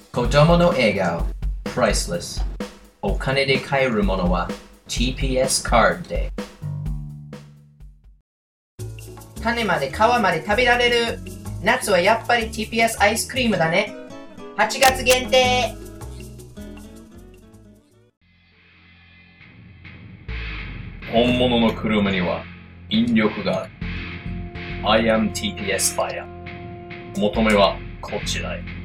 子供の笑顔 Priceless お金で買えるものは TPS カードで種まで皮まで食べられる夏はやっぱり TPS アイスクリームだね8月限定本物の車には引力がある。I am TPS Fire。求めはこちらへ。